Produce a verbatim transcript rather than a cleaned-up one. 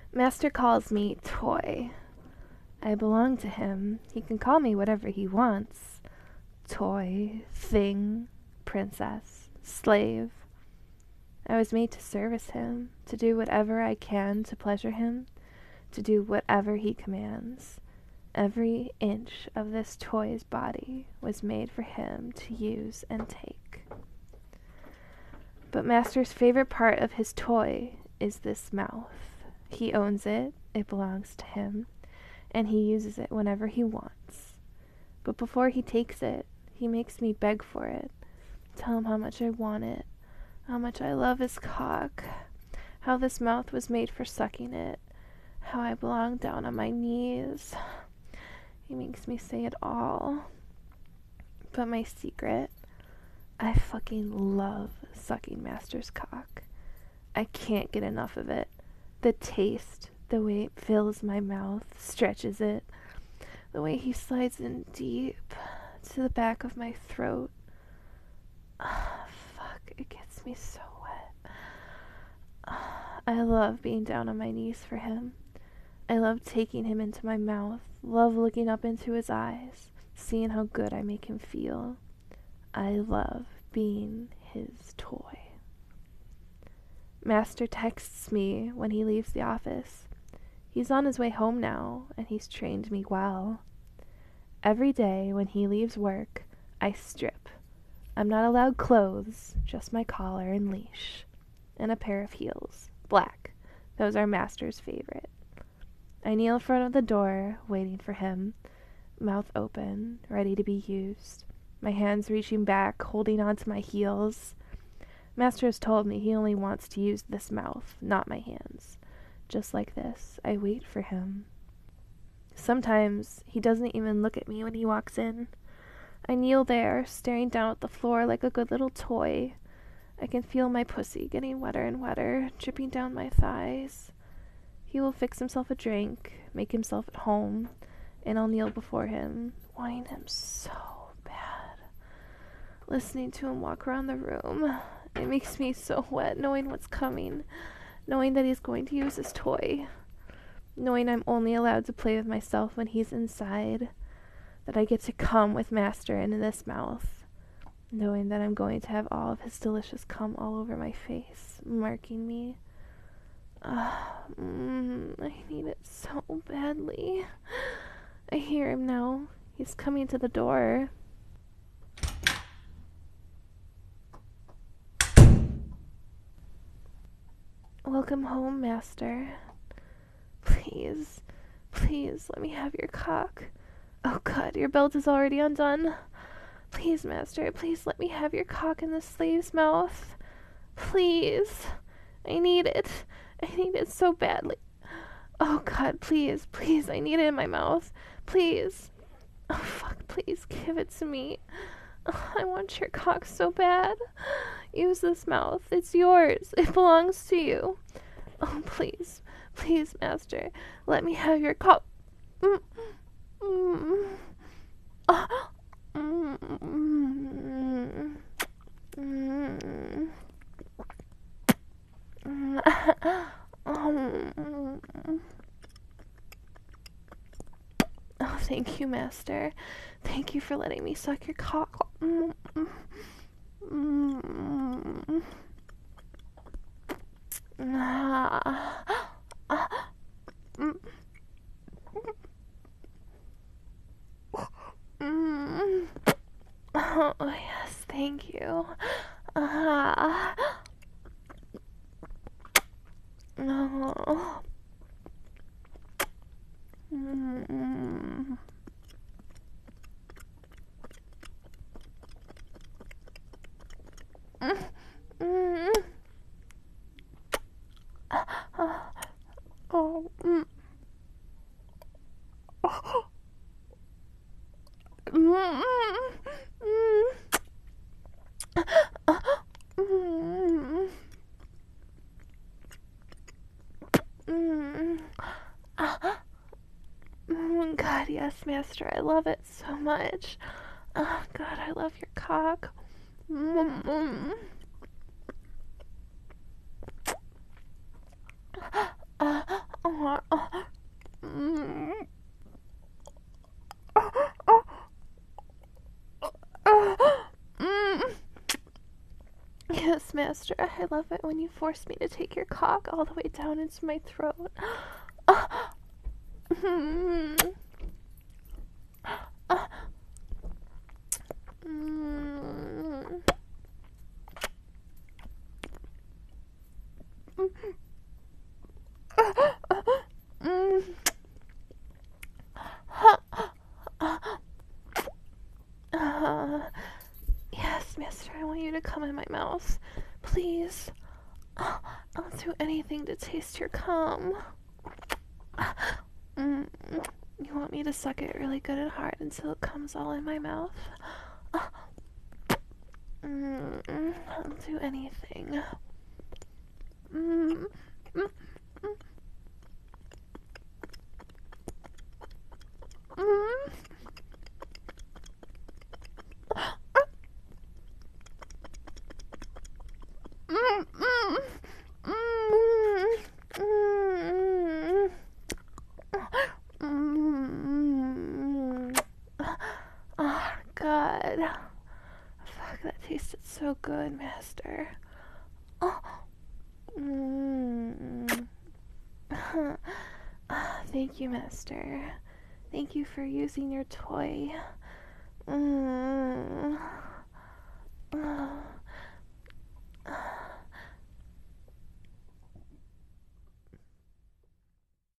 Master calls me toy. I belong to him. He can call me whatever he wants. Toy, thing, princess, slave. I was made to service him, to do whatever I can to pleasure him, to do whatever he commands. Every inch of this toy's body was made for him to use and take. But Master's favorite part of his toy is this mouth. He owns it, it belongs to him, and he uses it whenever he wants. But before he takes it, he makes me beg for it, tell him how much I want it, how much I love his cock, how this mouth was made for sucking it, how I belong down on my knees. He makes me say it all. But my secret, I fucking love sucking Master's cock. I can't get enough of it. The taste, the way it fills my mouth, stretches it, the way he slides in deep to the back of my throat. Ah, fuck, it gets me so wet. Ah, I love being down on my knees for him. I love taking him into my mouth, love looking up into his eyes, seeing how good I make him feel. I love being his toy. Master texts me when he leaves the office. He's on his way home now, and he's trained me well. Every day when he leaves work, I strip. I'm not allowed clothes, just my collar and leash, and a pair of heels, black. Those are Master's favorite. I kneel in front of the door, waiting for him, mouth open, ready to be used, my hands reaching back, holding onto my heels. Master has told me he only wants to use this mouth, not my hands. Just like this, I wait for him. Sometimes he doesn't even look at me when he walks in. I kneel there, staring down at the floor like a good little toy. I can feel my pussy getting wetter and wetter, dripping down my thighs. He will fix himself a drink, make himself at home, and I'll kneel before him, wanting him so bad. Listening to him walk around the room, it makes me so wet knowing what's coming, knowing that he's going to use his toy, knowing I'm only allowed to play with myself when he's inside, that I get to come with Master into this mouth, knowing that I'm going to have all of his delicious cum all over my face, marking me. Ah, mm, I need it so badly. I hear him now. He's coming to the door. Welcome home, Master. Please, please let me have your cock. Oh God, your belt is already undone. Please, Master, please let me have your cock in the slave's mouth. Please. I need it. I need it so badly. Oh God, please, please, I need it in my mouth. Please. Oh fuck, please give it to me. Oh, I want your cock so bad. Use this mouth. It's yours. It belongs to you. Oh, please, please, Master, let me have your cock. Mm. Mm. Ah. Mm. Mm. Mm. Mm. Oh, thank you, Master. Thank you for letting me suck your cock. Mm. Mm. Ah. Ah. Mm. Mm. Oh, yes, thank you. Ah. Oh. Mm. Mm. Oh. Mm. Oh. Mm. Mm. Mm. Mm. Mm. God, yes, Master, I love it so much. Oh, God, I love your cock. Mm. Uh, oh, master. I love it when you force me to take your cock all the way down into my throat. Mm. Mm. Mm. Uh, yes, mister, I want you to come in my mouth. Please. I'll do anything to taste your cum. Mm. You want me to suck it really good and hard until it comes all in my mouth? Mm. I'll do anything. Mm. Mm. Mm. Mm, mm, mm, mm, mm. Oh, God. Fuck, that tasted so good, master. Oh. Mm. Thank you, master. Thank you for using your toy. Mm.